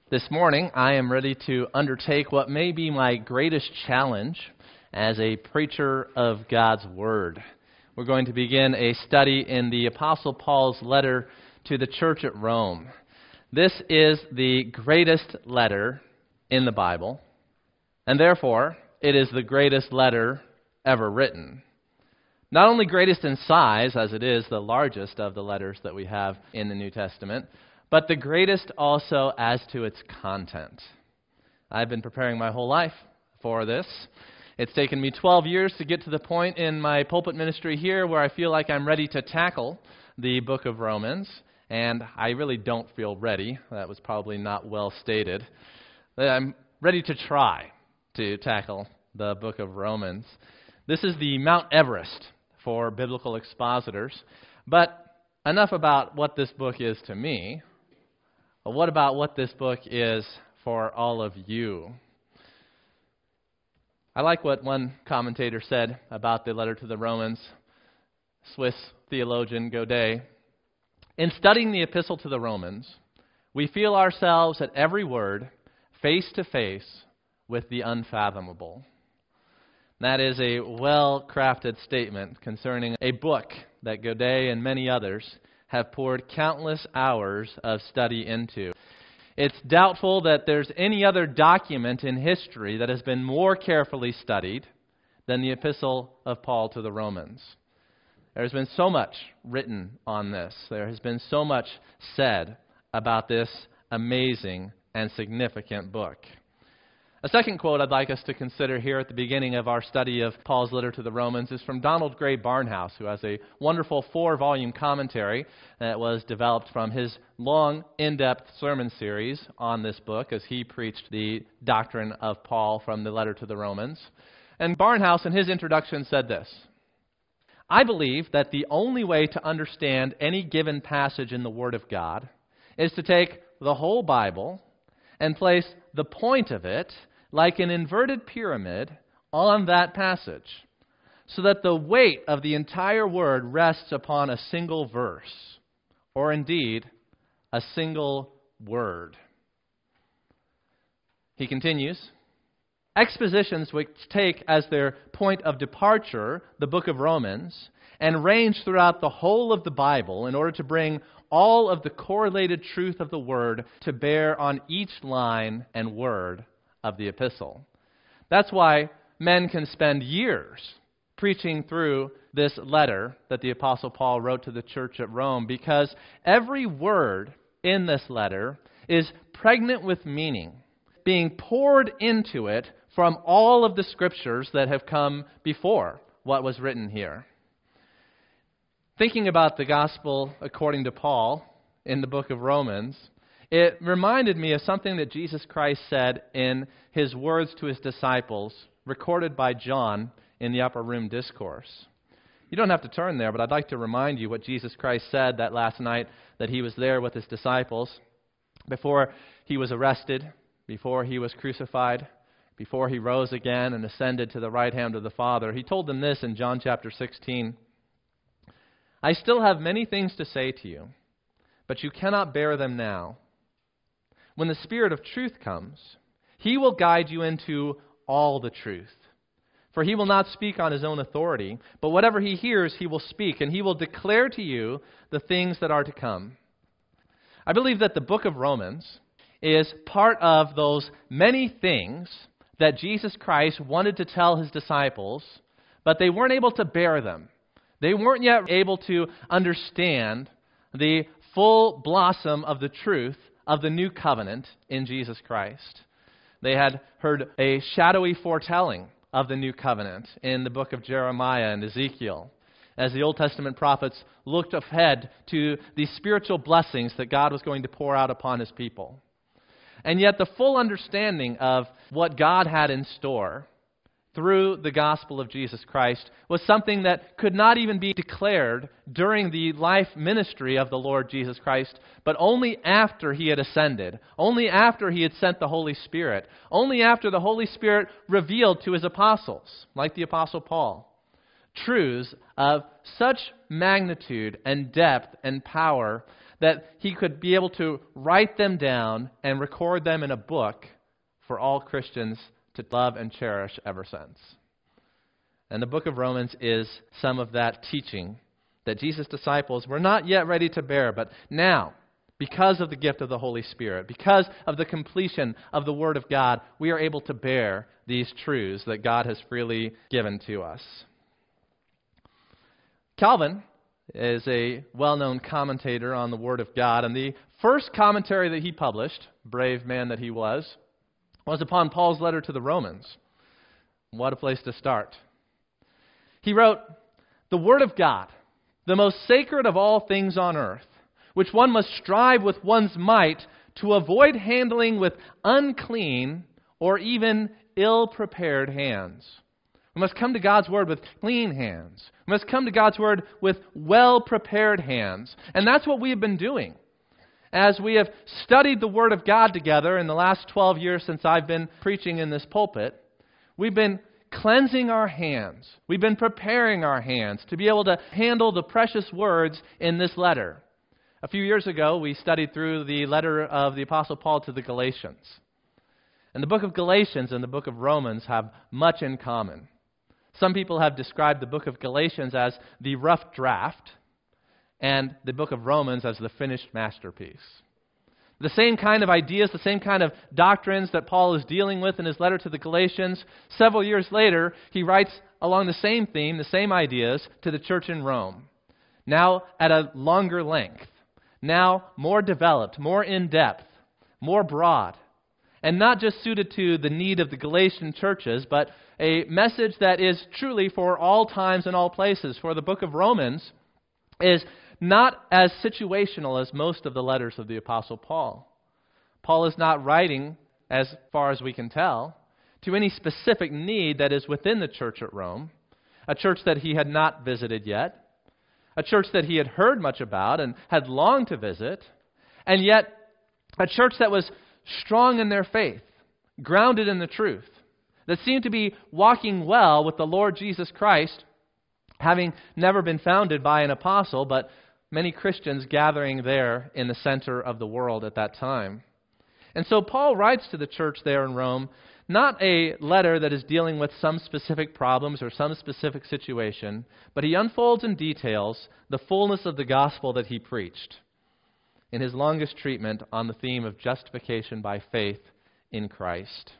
This morning, I am ready to undertake what may be my greatest challenge as a preacher of God's Word. We're going to begin a study in the Apostle Paul's letter to the church at Rome. This is the greatest letter in the Bible, and therefore, it is the greatest letter ever written. Not only greatest in size, as it is the largest of the letters that we have in the New Testament, but the greatest also as to its content. I've been preparing my whole life for this. It's taken me 12 years to get to the point in my pulpit ministry here where I feel like I'm ready to tackle the book of Romans, and I really don't feel ready. That was probably not well stated. I'm ready to try to tackle the book of Romans. This is the Mount Everest for biblical expositors, but enough about what this book is to me. But what about what this book is for all of you? I like what one commentator said about the letter to the Romans, Swiss theologian Godet. In studying the epistle to the Romans, we feel ourselves at every word face to face with the unfathomable. That is a well-crafted statement concerning a book that Godet and many others have poured countless hours of study into. It's doubtful that there's any other document in history that has been more carefully studied than the epistle of Paul to the Romans. There's been so much written on this. There has been so much said about this amazing and significant book. A second quote I'd like us to consider here at the beginning of our study of Paul's letter to the Romans is from Donald Gray Barnhouse, who has a wonderful 4-volume commentary that was developed from his long, in-depth sermon series on this book as he preached the doctrine of Paul from the letter to the Romans. And Barnhouse, in his introduction, said this: "I believe that the only way to understand any given passage in the Word of God is to take the whole Bible and place the point of it like an inverted pyramid on that passage, so that the weight of the entire word rests upon a single verse, or indeed, a single word." He continues, "Expositions which take as their point of departure the book of Romans and range throughout the whole of the Bible in order to bring all of the correlated truth of the word to bear on each line and word of the epistle. That's why men can spend years preaching through this letter that the Apostle Paul wrote to the church at Rome, because every word in this letter is pregnant with meaning, being poured into it from all of the scriptures that have come before what was written here. Thinking about the gospel according to Paul in the book of Romans, it reminded me of something that Jesus Christ said in his words to his disciples, recorded by John in the Upper Room Discourse. You don't have to turn there, but I'd like to remind you what Jesus Christ said that last night that he was there with his disciples before he was arrested, before he was crucified, before he rose again and ascended to the right hand of the Father. He told them this in John chapter 16, "I still have many things to say to you, but you cannot bear them now. When the Spirit of truth comes, He will guide you into all the truth. For He will not speak on His own authority, but whatever He hears, He will speak, and He will declare to you the things that are to come." I believe that the book of Romans is part of those many things that Jesus Christ wanted to tell His disciples, but they weren't able to bear them. They weren't yet able to understand the full blossom of the truth of the new covenant in Jesus Christ. They had heard a shadowy foretelling of the new covenant in the book of Jeremiah and Ezekiel, as the Old Testament prophets looked ahead to the spiritual blessings that God was going to pour out upon His people. And yet the full understanding of what God had in store through the gospel of Jesus Christ was something that could not even be declared during the life ministry of the Lord Jesus Christ, but only after He had ascended, only after He had sent the Holy Spirit, only after the Holy Spirit revealed to His apostles, like the Apostle Paul, truths of such magnitude and depth and power that he could be able to write them down and record them in a book for all Christians to love and cherish ever since. And the book of Romans is some of that teaching that Jesus' disciples were not yet ready to bear, but now, because of the gift of the Holy Spirit, because of the completion of the Word of God, we are able to bear these truths that God has freely given to us. Calvin is a well-known commentator on the Word of God, and the first commentary that he published, brave man that he was upon Paul's letter to the Romans. What a place to start. He wrote, "The Word of God, the most sacred of all things on earth, which one must strive with one's might to avoid handling with unclean or even ill-prepared hands." We must come to God's Word with clean hands. We must come to God's Word with well-prepared hands. And that's what we have been doing. As we have studied the Word of God together in the last 12 years since I've been preaching in this pulpit, we've been cleansing our hands. We've been preparing our hands to be able to handle the precious words in this letter. A few years ago, we studied through the letter of the Apostle Paul to the Galatians. And the book of Galatians and the book of Romans have much in common. Some people have described the book of Galatians as the rough draft and the book of Romans as the finished masterpiece. The same kind of ideas, the same kind of doctrines that Paul is dealing with in his letter to the Galatians, several years later, he writes along the same theme, the same ideas, to the church in Rome. Now at a longer length. Now more developed, more in-depth, more broad. And not just suited to the need of the Galatian churches, but a message that is truly for all times and all places. For the book of Romans is not as situational as most of the letters of the Apostle Paul. Paul is not writing, as far as we can tell, to any specific need that is within the church at Rome, a church that he had not visited yet, a church that he had heard much about and had longed to visit, and yet a church that was strong in their faith, grounded in the truth, that seemed to be walking well with the Lord Jesus Christ, having never been founded by an apostle, but many Christians gathering there in the center of the world at that time. And so Paul writes to the church there in Rome, not a letter that is dealing with some specific problems or some specific situation, but he unfolds in details the fullness of the gospel that he preached in his longest treatment on the theme of justification by faith in Christ.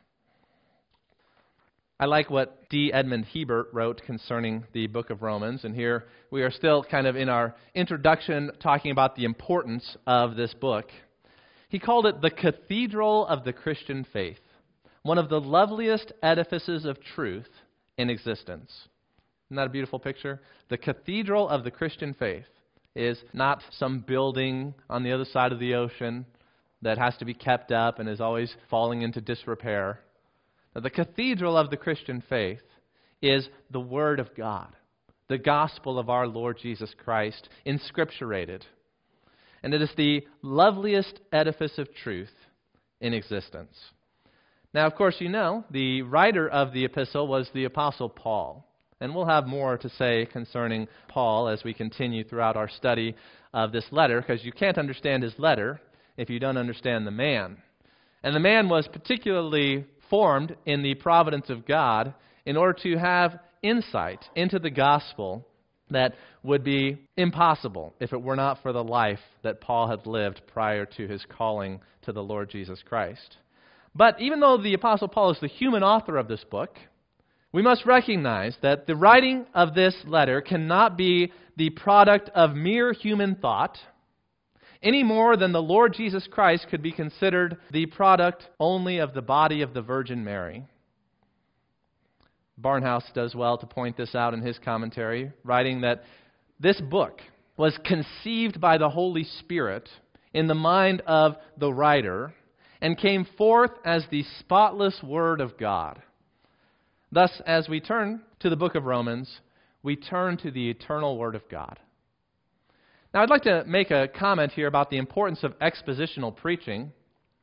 I like what D. Edmond Hebert wrote concerning the book of Romans, and here we are still kind of in our introduction talking about the importance of this book. He called it the cathedral of the Christian faith, one of the loveliest edifices of truth in existence. Isn't that a beautiful picture? The cathedral of the Christian faith is not some building on the other side of the ocean that has to be kept up and is always falling into disrepair. Now, the cathedral of the Christian faith is the Word of God, the gospel of our Lord Jesus Christ, inscripturated. And it is the loveliest edifice of truth in existence. Now, of course, you know, the writer of the epistle was the Apostle Paul. And we'll have more to say concerning Paul as we continue throughout our study of this letter, because you can't understand his letter if you don't understand the man. And the man was particularly formed in the providence of God in order to have insight into the gospel that would be impossible if it were not for the life that Paul had lived prior to his calling to the Lord Jesus Christ. But even though the Apostle Paul is the human author of this book, we must recognize that the writing of this letter cannot be the product of mere human thought, any more than the Lord Jesus Christ could be considered the product only of the body of the Virgin Mary. Barnhouse does well to point this out in his commentary, writing that this book was conceived by the Holy Spirit in the mind of the writer and came forth as the spotless Word of God. Thus, as we turn to the book of Romans, we turn to the eternal Word of God. Now, I'd like to make a comment here about the importance of expositional preaching.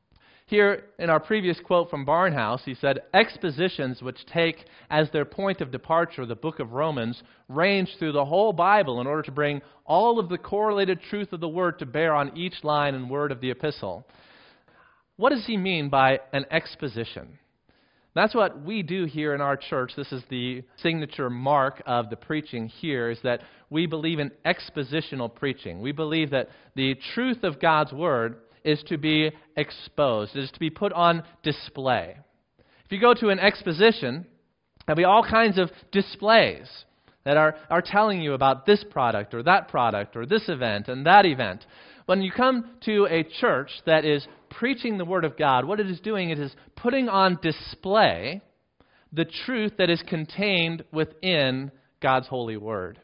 Here, in our previous quote from Barnhouse, he said, expositions which take as their point of departure the book of Romans range through the whole Bible in order to bring all of the correlated truth of the Word to bear on each line and word of the epistle. What does he mean by an exposition? That's what we do here in our church. This is the signature mark of the preaching here, is that we believe in expositional preaching. We believe that the truth of God's Word is to be exposed, is to be put on display. If you go to an exposition, there'll be all kinds of displays that are telling you about this product or this event and that event. When you come to a church that is preaching the Word of God, what it is doing, it is putting on display the truth that is contained within God's holy Word.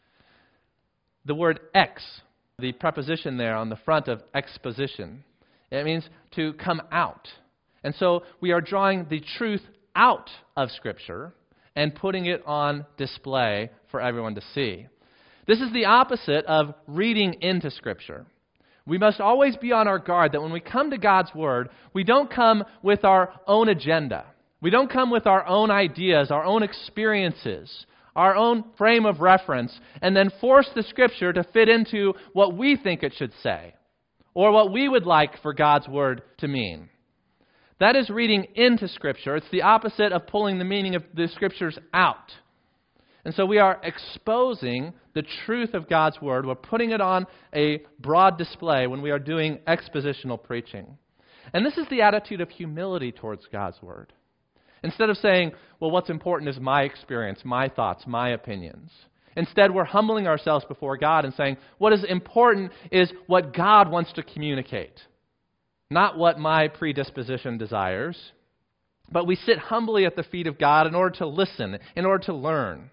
The word ex, the preposition there on the front of exposition, it means to come out. And so we are drawing the truth out of Scripture and putting it on display for everyone to see. This is the opposite of reading into Scripture. We must always be on our guard that when we come to God's Word, we don't come with our own agenda. We don't come with our own ideas, our own experiences, our own frame of reference, and then force the Scripture to fit into what we think it should say, or what we would like for God's Word to mean. That is reading into Scripture. It's the opposite of pulling the meaning of the Scriptures out. And so we are exposing the truth of God's Word. We're putting it on a broad display when we are doing expositional preaching. And this is the attitude of humility towards God's Word. Instead of saying, well, what's important is my experience, my thoughts, my opinions. Instead, we're humbling ourselves before God and saying, what is important is what God wants to communicate, not what my predisposition desires. But we sit humbly at the feet of God in order to listen, in order to learn.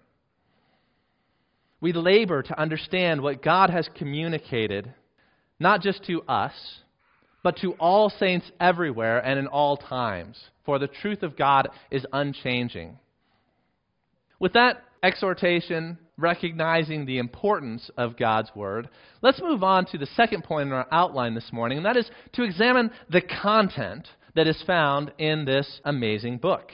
We labor to understand what God has communicated, not just to us, but to all saints everywhere and in all times. For the truth of God is unchanging. With that exhortation, recognizing the importance of God's Word, let's move on to the second point in our outline this morning, and that is to examine the content that is found in this amazing book.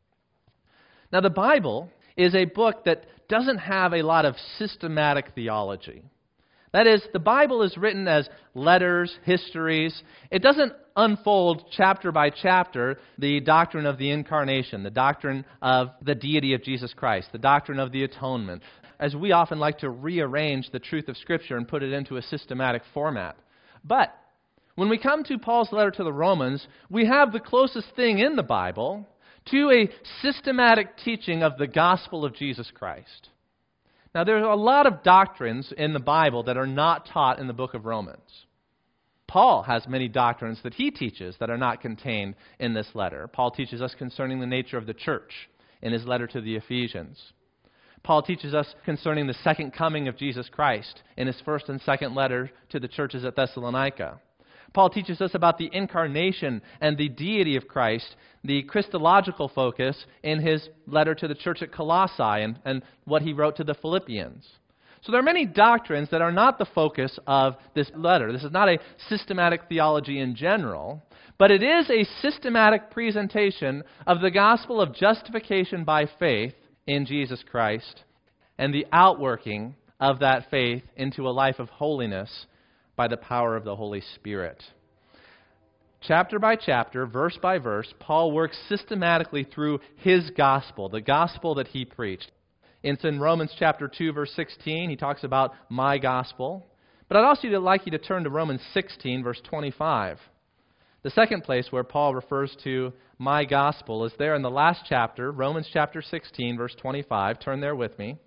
Now, the Bible is a book that doesn't have a lot of systematic theology. That is, the Bible is written as letters, histories. It doesn't unfold chapter by chapter the doctrine of the incarnation, the doctrine of the deity of Jesus Christ, the doctrine of the atonement, as we often like to rearrange the truth of Scripture and put it into a systematic format. But when we come to Paul's letter to the Romans, we have the closest thing in the Bible to a systematic teaching of the gospel of Jesus Christ. Now, there are a lot of doctrines in the Bible that are not taught in the book of Romans. Paul has many doctrines that he teaches that are not contained in this letter. Paul teaches us concerning the nature of the church in his letter to the Ephesians. Paul teaches us concerning the second coming of Jesus Christ in his first and second letter to the churches at Thessalonica. Paul teaches us about the incarnation and the deity of Christ, the Christological focus in his letter to the church at Colossae and what he wrote to the Philippians. So there are many doctrines that are not the focus of this letter. This is not a systematic theology in general, but it is a systematic presentation of the gospel of justification by faith in Jesus Christ and the outworking of that faith into a life of holiness by the power of the Holy Spirit. Chapter by chapter, verse by verse, Paul works systematically through his gospel, the gospel that he preached. It's in Romans chapter 2, verse 16. He talks about my gospel. But I'd also like you to turn to Romans 16, verse 25. The second place where Paul refers to my gospel is there in the last chapter, Romans chapter 16, verse 25. Turn there with me.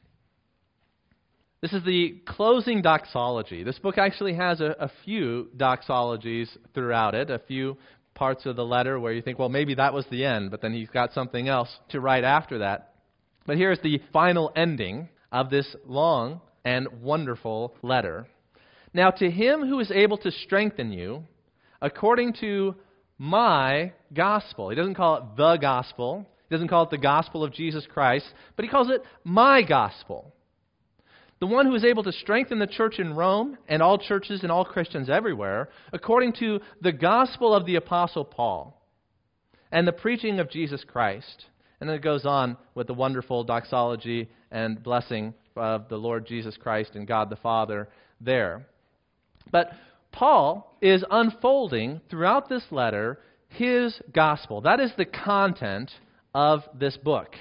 This is the closing doxology. This book actually has a few doxologies throughout it, a few parts of the letter where you think, well, maybe that was the end, but then he's got something else to write after that. But here's the final ending of this long and wonderful letter. Now, to him who is able to strengthen you, according to my gospel. He doesn't call it the gospel. He doesn't call it the gospel of Jesus Christ, but he calls it my gospel. the one who is able to strengthen the church in Rome and all churches and all Christians everywhere, according to the gospel of the Apostle Paul and the preaching of Jesus Christ. And then it goes on with the wonderful doxology and blessing of the Lord Jesus Christ and God the Father there. But Paul is unfolding throughout this letter his gospel. That is the content of this book.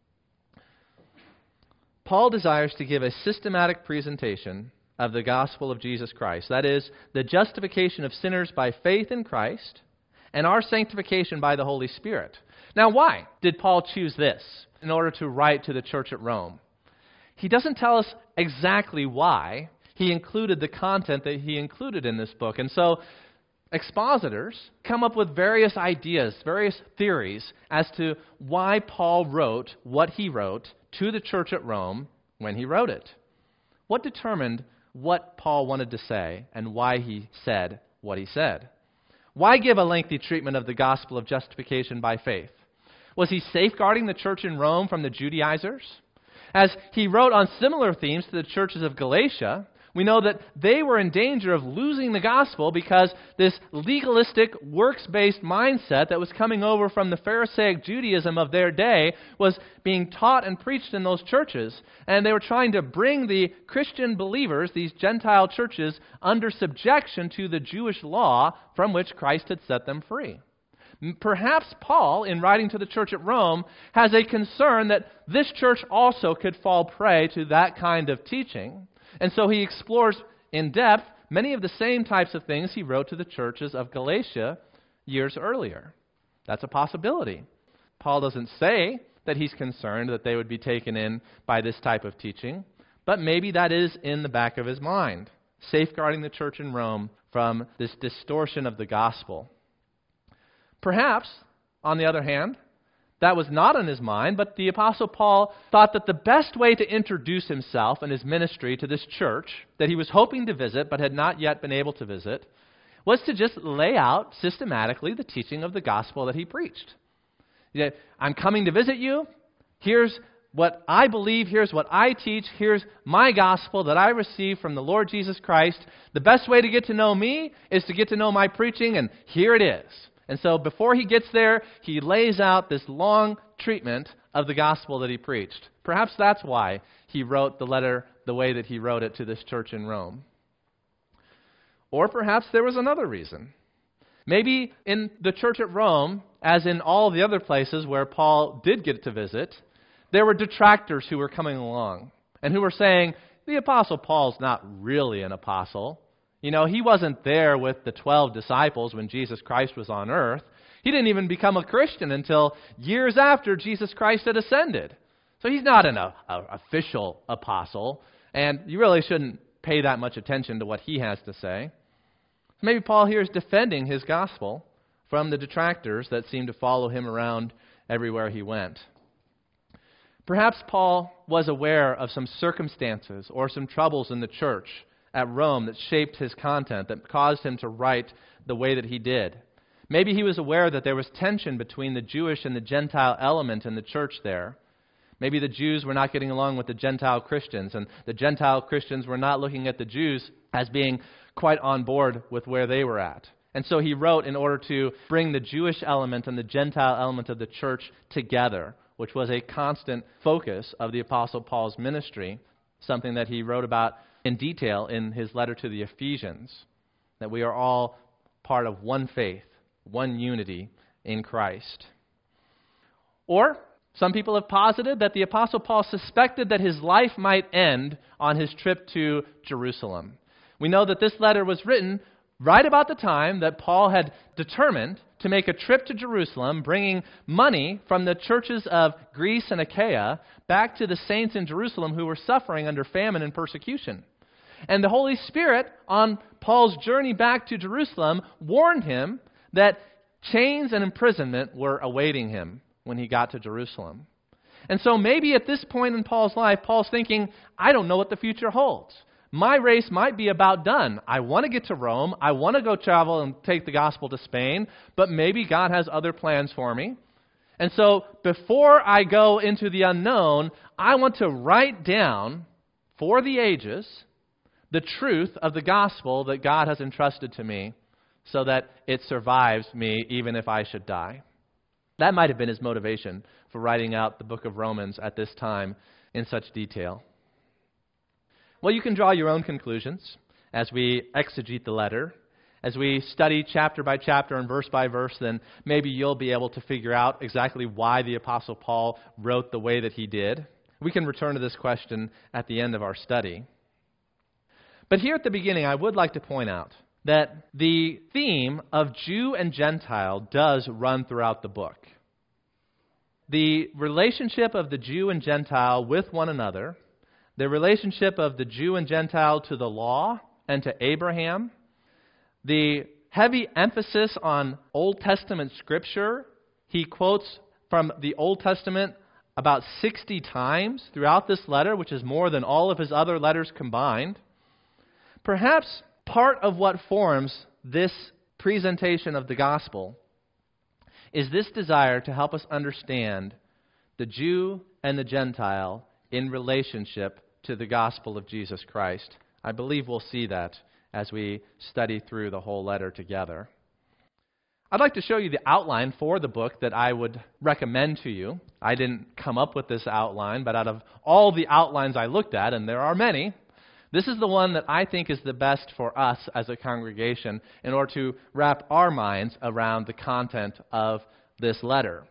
Paul desires to give a systematic presentation of the gospel of Jesus Christ. That is, the justification of sinners by faith in Christ and our sanctification by the Holy Spirit. Now, why did Paul choose this in order to write to the church at Rome? He doesn't tell us exactly why he included the content that he included in this book. And so expositors come up with various ideas, various theories as to why Paul wrote what he wrote to the church at Rome when he wrote it. What determined what Paul wanted to say and why he said what he said? Why give a lengthy treatment of the gospel of justification by faith? Was he safeguarding the church in Rome from the Judaizers? As he wrote on similar themes to the churches of Galatia, we know that they were in danger of losing the gospel because this legalistic, works-based mindset that was coming over from the Pharisaic Judaism of their day was being taught and preached in those churches. And they were trying to bring the Christian believers, these Gentile churches, under subjection to the Jewish law from which Christ had set them free. Perhaps Paul, in writing to the church at Rome, has a concern that this church also could fall prey to that kind of teaching. And so he explores in depth many of the same types of things he wrote to the churches of Galatia years earlier. That's a possibility. Paul doesn't say that he's concerned that they would be taken in by this type of teaching, but maybe that is in the back of his mind, safeguarding the church in Rome from this distortion of the gospel. Perhaps, on the other hand, that was not in his mind, but the Apostle Paul thought that the best way to introduce himself and his ministry to this church that he was hoping to visit but had not yet been able to visit was to just lay out systematically the teaching of the gospel that he preached. I'm coming to visit you. Here's what I believe. Here's what I teach. Here's my gospel that I received from the Lord Jesus Christ. The best way to get to know me is to get to know my preaching, and here it is. And so before he gets there, he lays out this long treatment of the gospel that he preached. Perhaps that's why he wrote the letter the way that he wrote it to this church in Rome. Or perhaps there was another reason. Maybe in the church at Rome, as in all the other places where Paul did get to visit, there were detractors who were coming along and who were saying, the Apostle Paul's not really an apostle. You know, he wasn't there with the 12 disciples when Jesus Christ was on earth. He didn't even become a Christian until years after Jesus Christ had ascended. So he's not an official apostle, and you really shouldn't pay that much attention to what he has to say. Maybe Paul here is defending his gospel from the detractors that seem to follow him around everywhere he went. Perhaps Paul was aware of some circumstances or some troubles in the church at Rome that shaped his content, that caused him to write the way that he did. Maybe he was aware that there was tension between the Jewish and the Gentile element in the church there. Maybe the Jews were not getting along with the Gentile Christians, and the Gentile Christians were not looking at the Jews as being quite on board with where they were at. And so he wrote in order to bring the Jewish element and the Gentile element of the church together, which was a constant focus of the Apostle Paul's ministry, something that he wrote about in detail in his letter to the Ephesians, that we are all part of one faith, one unity in Christ. Or some people have posited that the Apostle Paul suspected that his life might end on his trip to Jerusalem. We know that this letter was written right about the time that Paul had determined to make a trip to Jerusalem, bringing money from the churches of Greece and Achaia back to the saints in Jerusalem who were suffering under famine and persecution. And the Holy Spirit, on Paul's journey back to Jerusalem, warned him that chains and imprisonment were awaiting him when he got to Jerusalem. And so maybe at this point in Paul's life, Paul's thinking, I don't know what the future holds. My race might be about done. I want to get to Rome. I want to go travel and take the gospel to Spain, but maybe God has other plans for me. And so before I go into the unknown, I want to write down for the ages the truth of the gospel that God has entrusted to me so that it survives me even if I should die. That might have been his motivation for writing out the book of Romans at this time in such detail. Well, you can draw your own conclusions as we exegete the letter. As we study chapter by chapter and verse by verse, then maybe you'll be able to figure out exactly why the Apostle Paul wrote the way that he did. We can return to this question at the end of our study. But here at the beginning, I would like to point out that the theme of Jew and Gentile does run throughout the book. The relationship of the Jew and Gentile with one another, the relationship of the Jew and Gentile to the law and to Abraham, the heavy emphasis on Old Testament Scripture. He quotes from the Old Testament about 60 times throughout this letter, which is more than all of his other letters combined. Perhaps part of what forms this presentation of the gospel is this desire to help us understand the Jew and the Gentile in relationship to the gospel of Jesus Christ. I believe we'll see that as we study through the whole letter together. I'd like to show you the outline for the book that I would recommend to you. I didn't come up with this outline, but out of all the outlines I looked at, and there are many, this is the one that I think is the best for us as a congregation in order to wrap our minds around the content of this letter.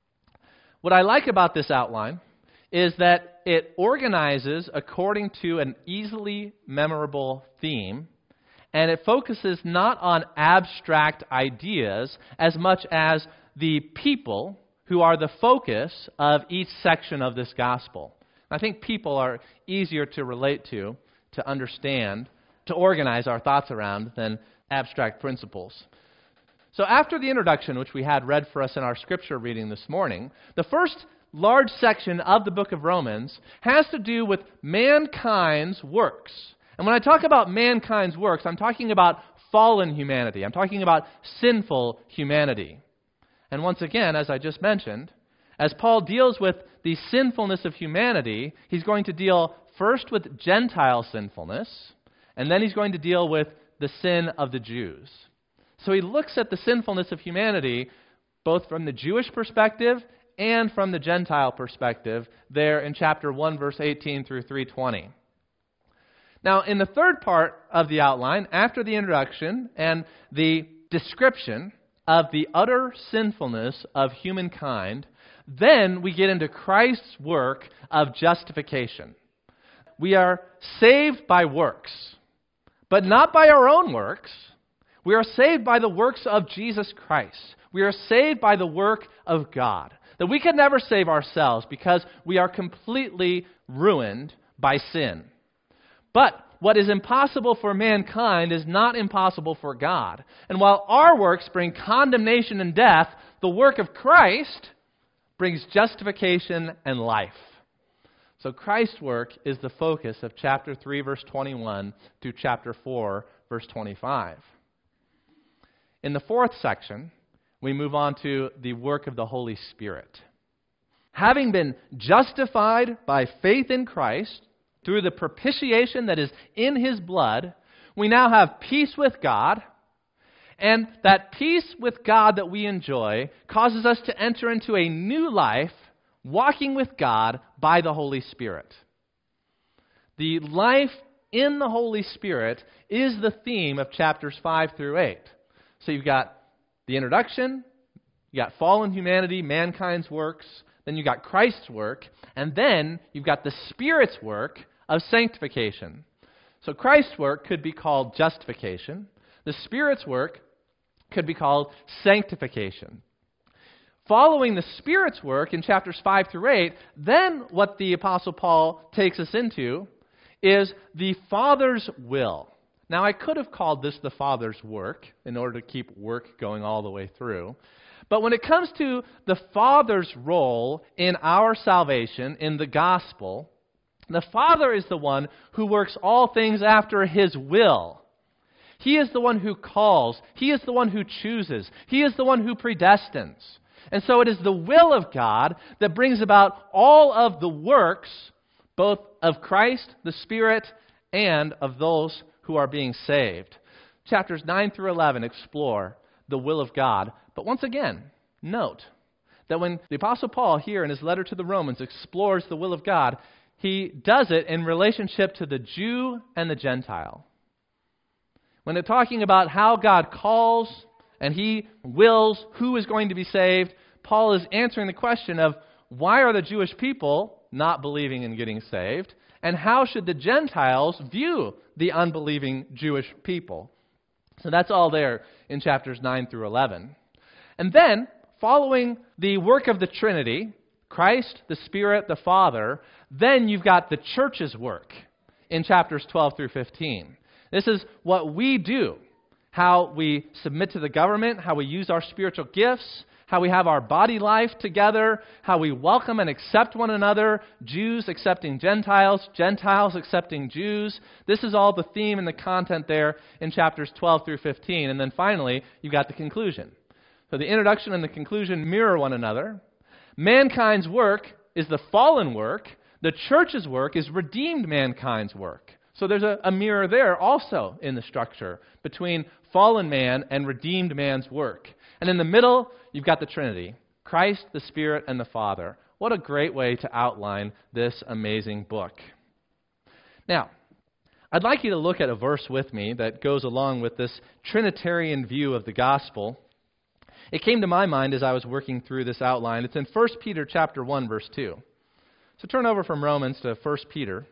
What I like about this outline is that it organizes according to an easily memorable theme, and it focuses not on abstract ideas as much as the people who are the focus of each section of this gospel. I think people are easier to relate to understand, to organize our thoughts around than abstract principles. So after the introduction, which we had read for us in our scripture reading this morning, the first large section of the book of Romans has to do with mankind's works. And when I talk about mankind's works, I'm talking about fallen humanity. I'm talking about sinful humanity. And once again, as I just mentioned, as Paul deals with the sinfulness of humanity, he's going to deal first with Gentile sinfulness, and then he's going to deal with the sin of the Jews. So he looks at the sinfulness of humanity both from the Jewish perspective and from the Gentile perspective there in chapter 1, verse 18 through 3:20. Now, in the third part of the outline, after the introduction and the description of the utter sinfulness of humankind, then we get into Christ's work of justification. We are saved by works, but not by our own works. We are saved by the works of Jesus Christ. We are saved by the work of God. That we can never save ourselves because we are completely ruined by sin. But what is impossible for mankind is not impossible for God. And while our works bring condemnation and death, the work of Christ brings justification and life. So Christ's work is the focus of chapter 3, verse 21 through chapter 4, verse 25. In the fourth section, we move on to the work of the Holy Spirit. Having been justified by faith in Christ, through the propitiation that is in His blood, we now have peace with God, and that peace with God that we enjoy causes us to enter into a new life, walking with God by the Holy Spirit. The life in the Holy Spirit is the theme of chapters 5 through 8. So you've got the introduction, you got fallen humanity, mankind's works, then you've got Christ's work, and then you've got the Spirit's work of sanctification. So Christ's work could be called justification. The Spirit's work could be called sanctification. Following the Spirit's work in chapters 5 through 8, then what the Apostle Paul takes us into is the Father's will. Now, I could have called this the Father's work in order to keep work going all the way through. But when it comes to the Father's role in our salvation, in the gospel, the Father is the one who works all things after His will. He is the one who calls. He is the one who chooses. He is the one who predestines. And so it is the will of God that brings about all of the works, both of Christ, the Spirit, and of those who are being saved. Chapters 9 through 11 explore the will of God. But once again, note that when the Apostle Paul here in his letter to the Romans explores the will of God, he does it in relationship to the Jew and the Gentile. When they're talking about how God calls and he wills who is going to be saved, Paul is answering the question of why are the Jewish people not believing and getting saved, and how should the Gentiles view the unbelieving Jewish people? So that's all there in chapters 9 through 11. And then, following the work of the Trinity, Christ, the Spirit, the Father, then you've got the church's work in chapters 12 through 15. This is what we do, how we submit to the government, how we use our spiritual gifts, how we have our body life together, how we welcome and accept one another, Jews accepting Gentiles, Gentiles accepting Jews. This is all the theme and the content there in chapters 12 through 15. And then finally, you've got the conclusion. So the introduction and the conclusion mirror one another. Mankind's work is the fallen work. The church's work is redeemed mankind's work. So there's a mirror there also in the structure between fallen man and redeemed man's work. And in the middle, you've got the Trinity, Christ, the Spirit, and the Father. What a great way to outline this amazing book. Now, I'd like you to look at a verse with me that goes along with this Trinitarian view of the gospel. It came to my mind as I was working through this outline. It's in 1 Peter chapter 1, verse 2. So turn over from Romans to 1 Peter.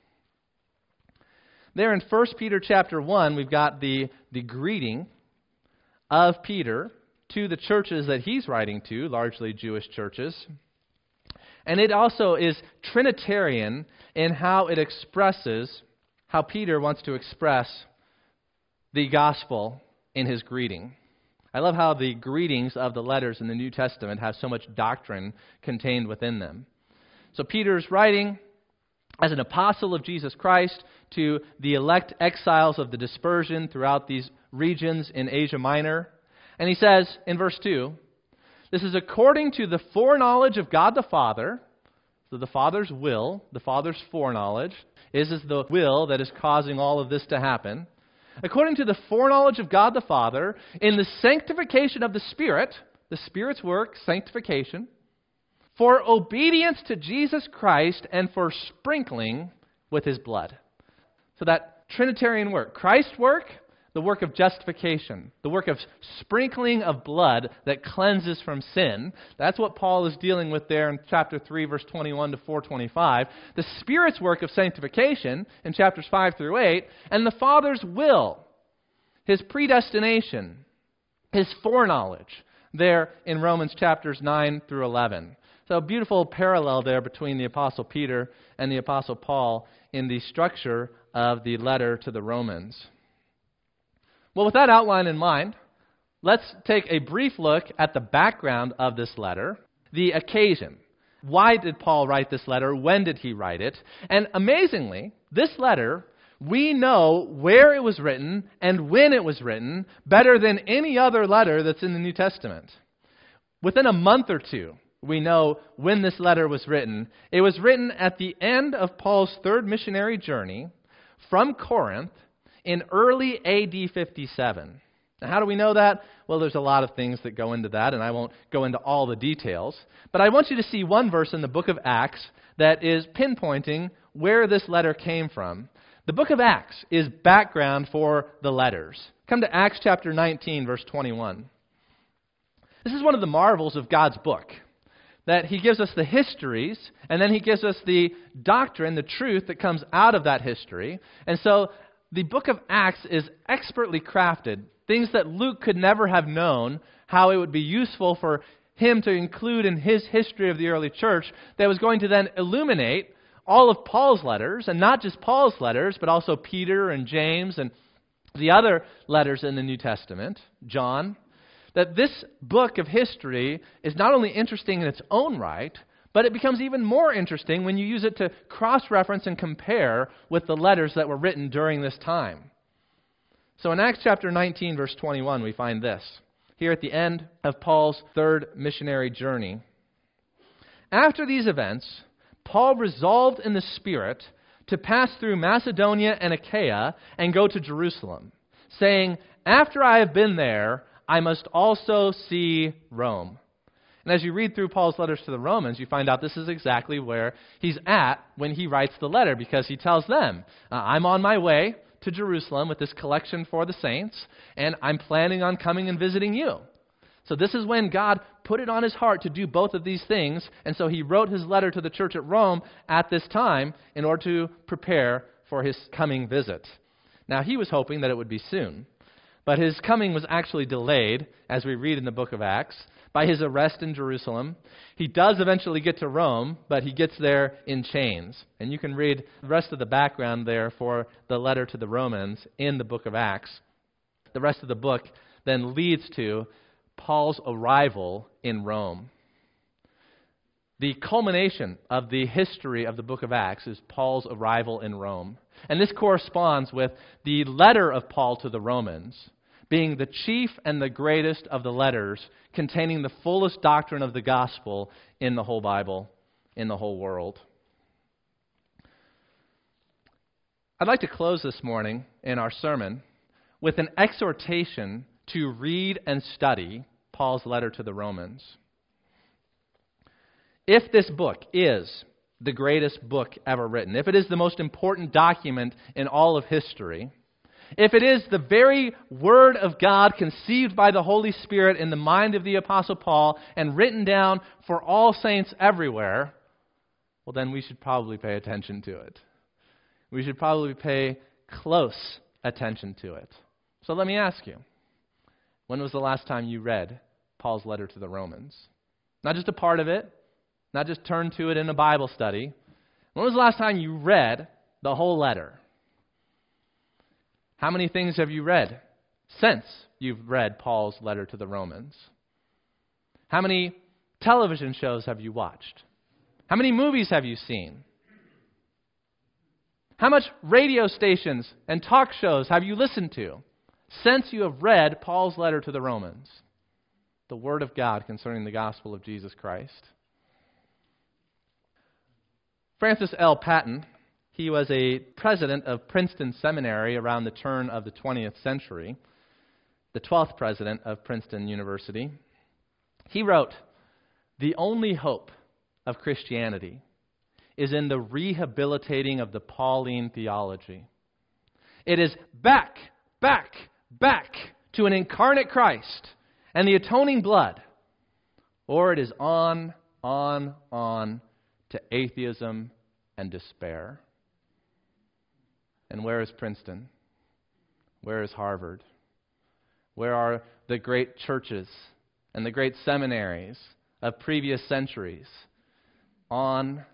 There in 1 Peter chapter 1, we've got the greeting of Peter to the churches that he's writing to, largely Jewish churches. And it also is Trinitarian in how it expresses, how Peter wants to express the gospel in his greeting. I love how the greetings of the letters in the New Testament have so much doctrine contained within them. So Peter's writing as an apostle of Jesus Christ to the elect exiles of the dispersion throughout these regions in Asia Minor. And he says in verse 2, this is according to the foreknowledge of God the Father. So the Father's will, the Father's foreknowledge, is the will that is causing all of this to happen. According to the foreknowledge of God the Father, in the sanctification of the Spirit's work, sanctification, for obedience to Jesus Christ and for sprinkling with His blood. So that Trinitarian work, Christ's work, the work of justification, the work of sprinkling of blood that cleanses from sin. That's what Paul is dealing with there in chapter 3, verse 21 to 425. The Spirit's work of sanctification in chapters 5 through 8, and the Father's will, His predestination, His foreknowledge, there in Romans chapters 9 through 11. So a beautiful parallel there between the Apostle Peter and the Apostle Paul in the structure of the letter to the Romans. Well, with that outline in mind, let's take a brief look at the background of this letter, the occasion. Why did Paul write this letter? When did he write it? And amazingly, this letter, we know where it was written and when it was written better than any other letter that's in the New Testament. Within a month or two, we know when this letter was written. It was written at the end of Paul's third missionary journey from Corinth in early AD 57. Now, how do we know that? Well, there's a lot of things that go into that, and I won't go into all the details. But I want you to see one verse in the book of Acts that is pinpointing where this letter came from. The book of Acts is background for the letters. Come to Acts chapter 19, verse 21. This is one of the marvels of God's book, that He gives us the histories, and then He gives us the doctrine, the truth that comes out of that history. And so the book of Acts is expertly crafted, things that Luke could never have known, how it would be useful for him to include in his history of the early church, that was going to then illuminate all of Paul's letters, and not just Paul's letters, but also Peter and James and the other letters in the New Testament, John. That this book of history is not only interesting in its own right, but it becomes even more interesting when you use it to cross-reference and compare with the letters that were written during this time. So in Acts chapter 19, verse 21, we find this. Here at the end of Paul's third missionary journey. After these events, Paul resolved in the Spirit to pass through Macedonia and Achaia and go to Jerusalem, saying, "After I have been there, I must also see Rome." And as you read through Paul's letters to the Romans, you find out this is exactly where he's at when he writes the letter, because he tells them, I'm on my way to Jerusalem with this collection for the saints, and I'm planning on coming and visiting you. So this is when God put it on his heart to do both of these things, and so he wrote his letter to the church at Rome at this time in order to prepare for his coming visit. Now, he was hoping that it would be soon, but his coming was actually delayed, as we read in the book of Acts, by his arrest in Jerusalem. He does eventually get to Rome, but he gets there in chains. And you can read the rest of the background there for the letter to the Romans in the book of Acts. The rest of the book then leads to Paul's arrival in Rome. The culmination of the history of the book of Acts is Paul's arrival in Rome. And this corresponds with the letter of Paul to the Romans being the chief and the greatest of the letters containing the fullest doctrine of the gospel in the whole Bible, in the whole world. I'd like to close this morning in our sermon with an exhortation to read and study Paul's letter to the Romans. If this book is the greatest book ever written, if it is the most important document in all of history, if it is the very Word of God conceived by the Holy Spirit in the mind of the Apostle Paul and written down for all saints everywhere, well, then we should probably pay attention to it. We should probably pay close attention to it. So let me ask you, when was the last time you read Paul's letter to the Romans? Not just a part of it, not just turned to it in a Bible study. When was the last time you read the whole letter? How many things have you read since you've read Paul's letter to the Romans? How many television shows have you watched? How many movies have you seen? How much radio stations and talk shows have you listened to since you have read Paul's letter to the Romans? The Word of God concerning the gospel of Jesus Christ. Francis L. Patton, he was a president of Princeton Seminary around the turn of the 20th century, the 12th president of Princeton University. He wrote, "The only hope of Christianity is in the rehabilitating of the Pauline theology. It is back to an incarnate Christ and the atoning blood, or it is on to atheism and despair." And where is Princeton? Where is Harvard? Where are the great churches and the great seminaries of previous centuries? On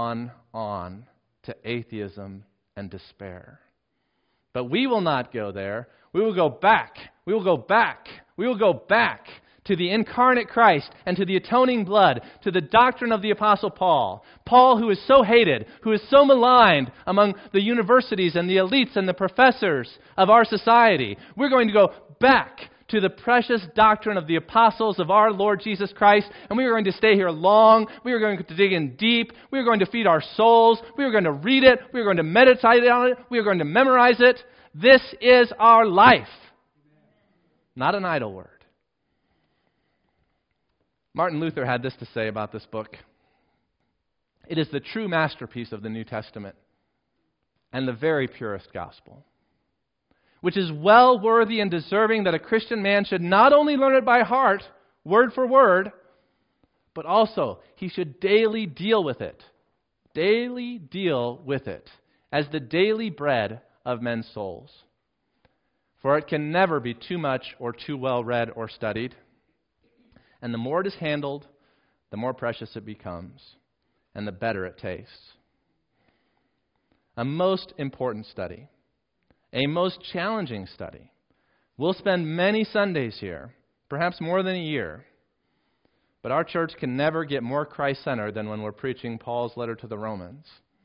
to atheism and despair. But we will not go there. We will go back. We will go back. We will go back to the incarnate Christ and to the atoning blood, to the doctrine of the Apostle Paul. Paul, who is so hated, who is so maligned among the universities and the elites and the professors of our society. We're going to go back to the precious doctrine of the apostles of our Lord Jesus Christ, and we are going to stay here long. We are going to dig in deep. We are going to feed our souls. We are going to read it. We are going to meditate on it. We are going to memorize it. This is our life, not an idle word. Martin Luther had this to say about this book. It is the true masterpiece of the New Testament and the very purest gospel, which is well worthy and deserving that a Christian man should not only learn it by heart, word for word, but also he should daily deal with it. Daily deal with it as the daily bread of men's souls. For it can never be too much or too well read or studied. And the more it is handled, the more precious it becomes, and the better it tastes. A most important study, a most challenging study. We'll spend many Sundays here, perhaps more than a year, but our church can never get more Christ-centered than when we're preaching Paul's letter to the Romans.